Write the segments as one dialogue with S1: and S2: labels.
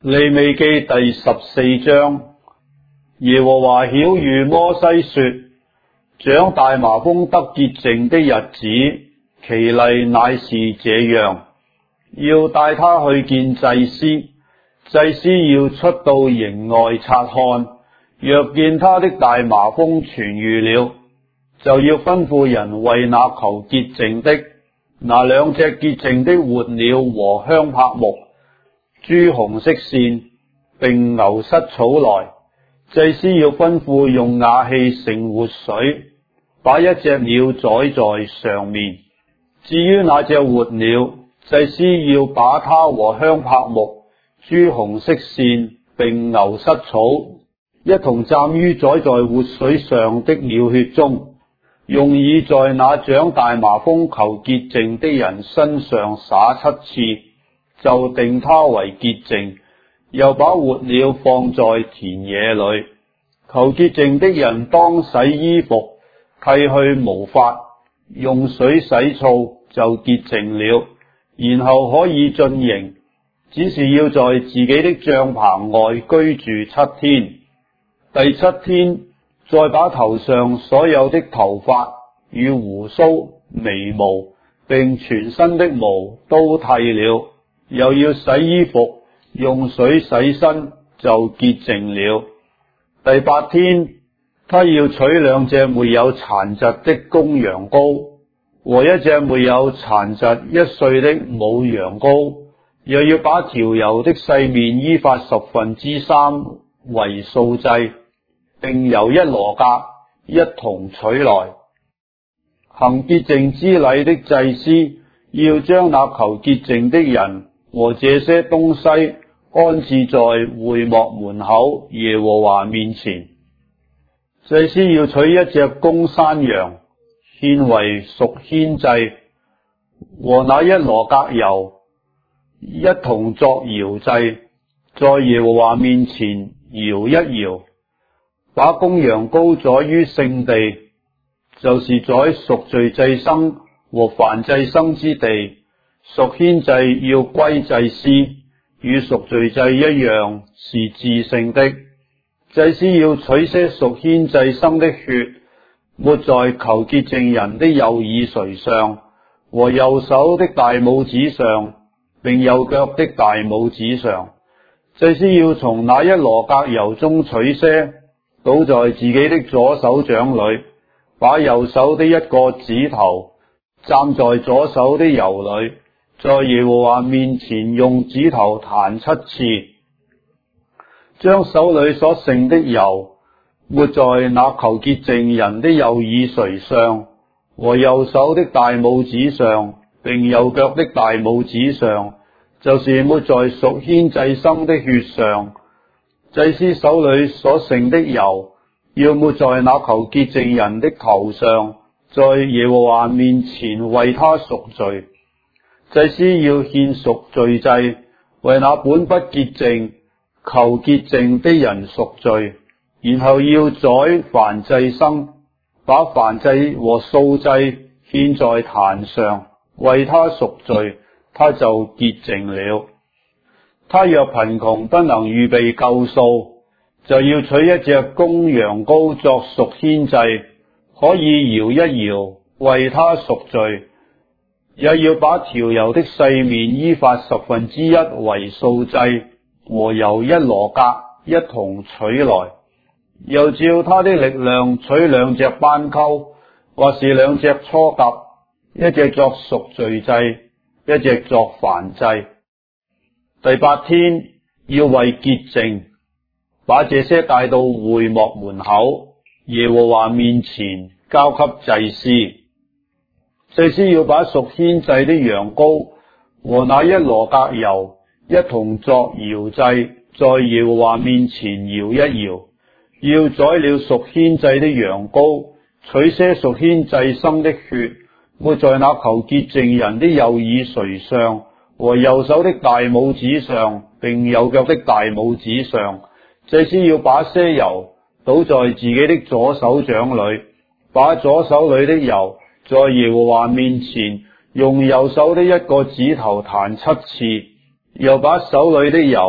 S1: 利未記第14章，耶和華曉諭摩西說：長大麻風得潔淨的日子，其例乃是這樣，要帶他去見祭司，祭司要出到營外察看，若見他的大麻風痊癒了，就要吩咐人為那求潔淨的拿2隻潔淨的活鳥和香柏木、朱紅色線並牛膝草來。祭司要吩咐用瓦器盛活水，把1隻鳥宰在上面。至於那隻活鳥，祭司要把它和香柏木、朱紅色線並牛膝草一同蘸於宰在活水上的鳥血中，用以在那長大麻風求潔淨的人身上灑7次，就定他為潔淨。又把活鳥放在田野裏。求潔淨的人當洗衣服，剃去毛髮，用水洗澡，就潔淨了，然後可以進營，只是要在自己的帳棚外居住7天。第7天，再把頭上所有的頭髮與鬍鬚、眉毛並全身的毛都剃了，又要洗衣服，用水洗身，就潔淨了。第8天，他要取2隻沒有殘疾的公羊羔和1隻沒有殘疾1歲的母羊羔，又要把調油的細麵依法3/10為素祭，並由1羅革一同取來。行潔淨之禮的祭司要將那求潔淨的人和這些東西安置在會幕門口耶和華面前。祭司要取1隻公山羊獻為贖愆祭，和那1羅革油一同作搖祭，在耶和華面前搖一搖。把公羊羔宰於聖地，就是宰贖罪祭牲和燔祭牲之地。贖愆祭要歸祭司，與贖罪祭一樣，是至聖的。祭司要取些贖愆祭牲的血，抹在求潔淨人的右耳垂上和右手的大拇指上，並右腳的大拇指上。祭司要從那1羅革油中取些，倒在自己的左手掌裏，把右手的1個指頭蘸在左手的油裏，在耶和華面前用指頭彈7次，將手裏所剩的油抹在那求潔淨人的右耳垂上和右手的大拇指上，並右腳的大拇指上，就是抹在贖愆祭牲的血上。祭司手裏所剩的油要抹在那求潔淨人的頭上，在耶和華面前為他贖罪。祭司要獻贖罪祭，為那本不潔淨求潔淨的人贖罪，然後要宰燔祭牲，把燔祭和素祭獻在壇上，為他贖罪，他就潔淨了。他若貧窮不能預備夠數，就要取1隻公羊羔作贖愆祭，可以搖一搖，為他贖罪。又要把調油的細麵依法1/10為素祭，和由1羅革一同取來。又照他的力量取2隻斑鳩，或是2隻雛鴿，1隻作贖罪祭，1隻作燔祭。第8天，要為潔淨，把這些帶到會幕門口耶和華面前，交給祭司。祭司要把贖愆祭的羊羔和那1羅革油一同作搖祭，在耶和華面前搖一搖。要宰了贖愆祭的羊羔，取些贖愆祭牲的血，抹在那求潔淨人的右耳垂上和右手的大拇指上，並右腳的大拇指上。祭司要把些油倒在自己的左手掌裏，把左手裏的油在耶和華面前用右手的1個指頭彈7次，又把手裏的油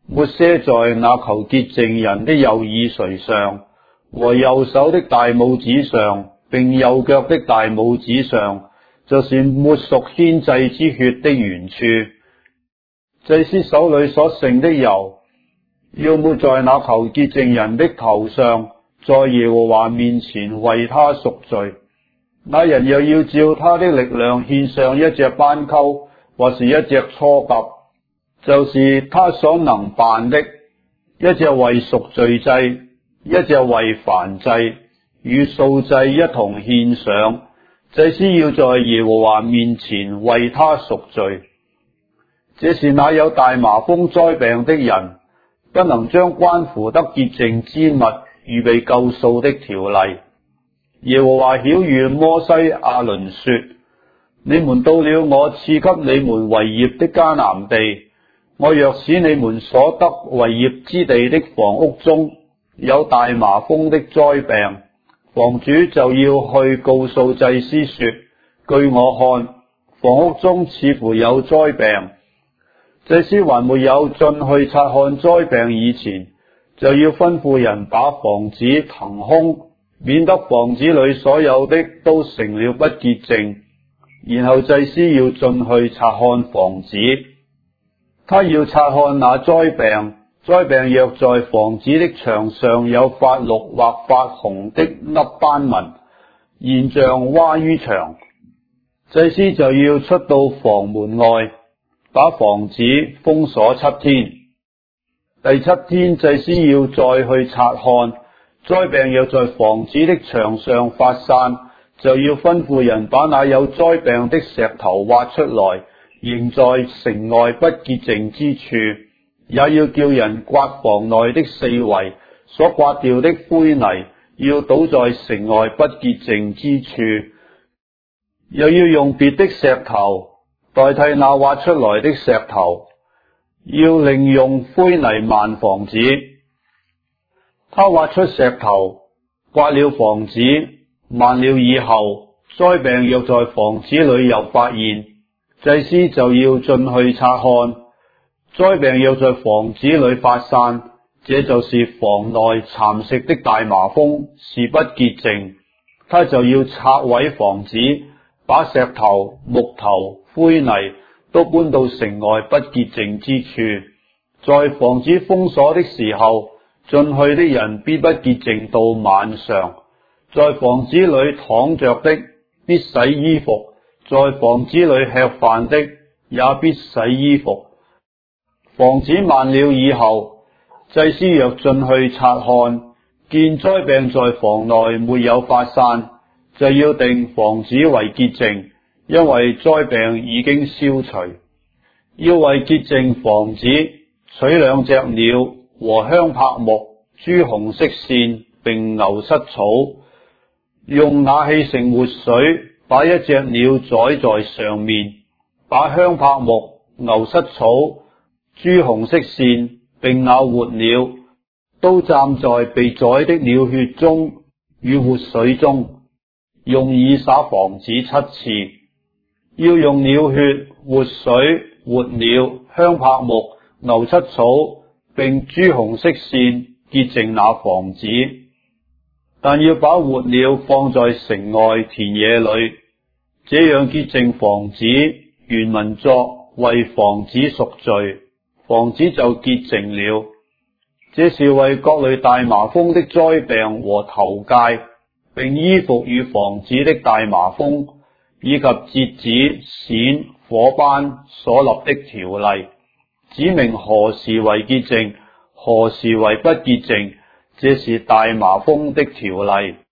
S1: 抹些在那求潔淨人的右耳垂上和右手的大拇指上，並右腳的大拇指上，就是抹屬獻祭之血的原處。祭司手裏所剩的油，要抹在那求潔淨人的頭上，在耶和華面前為他贖罪。那人又要照他的力量獻上一隻斑鳩，或是一隻雛鴿，就是他所能辦的，一隻為贖罪祭，一隻為燔祭，與素祭一同獻上。祭司要在耶和華面前為他贖罪。這是那有大麻風災病的人，不能將關乎得潔淨之物預備救贖的條例。耶和華曉諭摩西亞倫說：你們到了我賜給你們為業的迦南地，我若使你們所得為業之地的房屋中有大麻風的災病，房主就要去告訴祭司說：據我看，房屋中似乎有災病。祭司還沒有進去察看災病以前，就要吩咐人把房子騰空，免得房子裏所有的都成了不潔淨。然後祭司要進去察看房子，他要察看那災病。災病若在房子的牆上有發綠或發紅的凹斑紋，現象窪於牆，祭司就要出到房門外，把房子封鎖7天。第7天，祭司要再去察看。災病若在房子的牆上發散，就要吩咐人把那有災病的石頭挖出來，扔在城外不潔淨之處。也要叫人刮房內的四圍，所刮掉的灰泥要倒在城外不潔淨之處。又要用別的石頭代替那挖出來的石頭，要另用灰泥漫房子。他挖出石頭，刮了房子，漫了以後，災病若在房子裏又發現，祭司就要進去察看。災病若在房子裏發散，這就是房內蠶食的大麻風，是不潔淨。他就要拆毀房子，把石頭、木頭、灰泥都搬到城外不潔淨之處。在房子封鎖的時候，進去的人必不潔淨到晚上。在房子裏躺着的必洗衣服，在房子裏吃飯的也必洗衣服。房子漫了以後，祭司若進去察看，見災病在房內沒有發散，就要定房子為潔淨，因為災病已經消除。要為潔淨房子，取2隻鳥和香柏木、朱紅色線並牛膝草，用瓦器盛活水，把一隻鳥宰在上面，把香柏木、牛膝草、朱紅色線並那活鳥都蘸在被宰的鳥血中與活水中，用以灑房子7次。要用鳥血、活水、活鳥、香柏木、牛膝草並朱紅色線潔淨那房子，但要把活鳥放在城外田野裏，這樣潔淨房子，原文作為房子贖罪，房子就潔淨了。這是為各類大麻風的災病和頭疥，並衣服與房子的大麻風，以及癤子、癬、火斑所立的條例，指明何時為潔淨，何時為不潔淨。這是大麻風的條例。